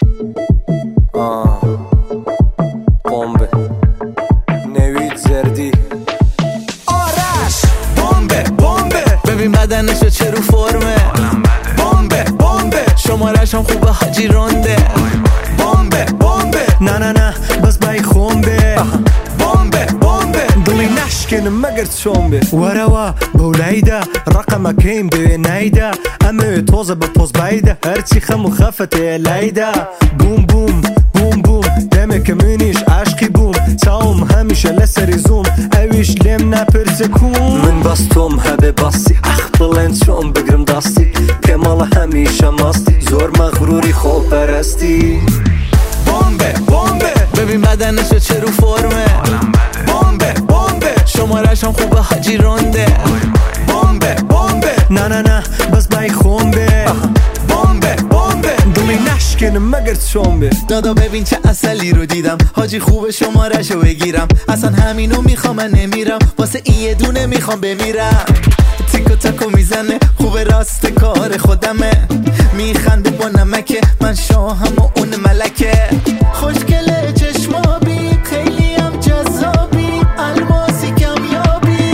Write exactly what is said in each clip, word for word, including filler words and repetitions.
آه بمب نوید زردی آرش بمبه بمبه ببین بدنشو چه رو فرمه بمبه بمبه شمارش هم خوبه حاجی رونده بمبه بمبه نه نه نه بس بای خونبه بمبه بمبه دلی نشکنه مگر چونبه وروا بولیده رقم کیم به نیده امه توزه به پوز بایده هرچی خمو خفته لیده بوم بوم بوم بوم دمه که منیش عشقی بوم ساوم همیشه لسری زوم اویش لیم نپرسه کون من باستم هبه باستی اخ بلند شون بگرم داستی که مال همیشه ماستی زور مغروری خوب پرستی بمبه بمبه ببین بدنشو چه رو فرمه بمبه بمبه شمارش هم خوبه حاجی رونده بمبه بمبه نه نه نه بس بای خونبه بمبه بمبه دلی نشکنه مگر چونبه دادا ببین چه اصلی رو دیدم حاجی خوب شمارشو بگیرم اصلا همینو میخوام من نمیرم واسه این یه دونه میخوام بمیرم تیکو تاکو میزنه خوب راست کار خودمه میخنده با نمکه من شاهم و اون ملکه خوشگله چشمابی خیلی هم جذابی الماسی کمیابی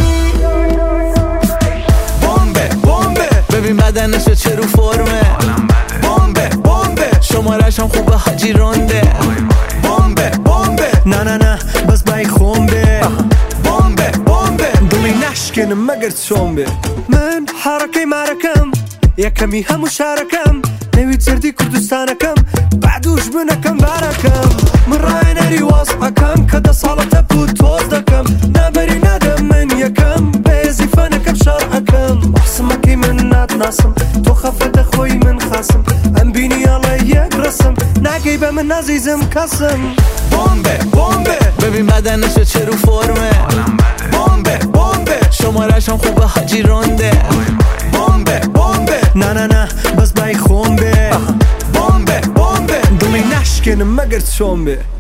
بمبه بمبه ببین بدنشو چه رو فرمه بمبه بمبه شمارش هم خوبه حاجی رونده بمبه بمبه نه نه نه بس بای خونبه بمبه بمبه دلی نشکنه مگر چونبه من حرکه مرکم یکمی همو شرکم نوید زردی کردستانکم بعدوش بنکم برکم من رای نری واسقکم که ده سالت بود توز دکم نبری ندم من یکم بیزی فنکم شرعکم محسمکی من ندناسم تو خفت خوی من خاسم ام بینی علی یک رسم نگی به من عزیزم کسم بمبه بمبه ببین بدنشو چه رو فرمه بمبه بمبه شمارش هم خوبه حاجی رونده بمبه بمبه نه نه نه بس بای خونبه بمبه بمبه دلی نشکنه مگر چونبه